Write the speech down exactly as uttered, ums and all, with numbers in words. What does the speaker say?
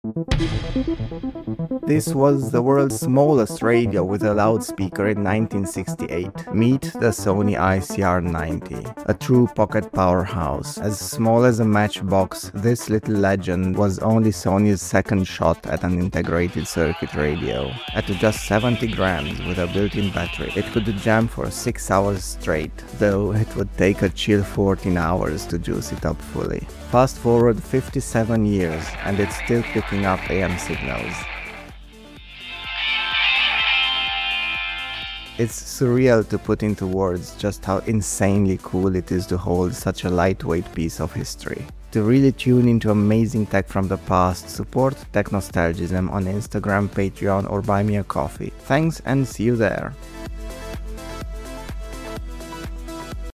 This was the world's smallest radio with a loudspeaker in nineteen sixty-eight. Meet the Sony I C R ninety, a true pocket powerhouse. As small as a matchbox, this little legend was only Sony's second shot at an integrated circuit radio. At just seventy grams with a built-in battery, it could jam for six hours straight, though it would take a chill fourteen hours to juice it up fully. Fast forward fifty-seven years, and it's still picking up A M signals. It's surreal to put into words just how insanely cool it is to hold such a lightweight piece of history. To really tune into amazing tech from the past, support Technostalgism on Instagram, Patreon, or buy me a coffee. Thanks, and see you there!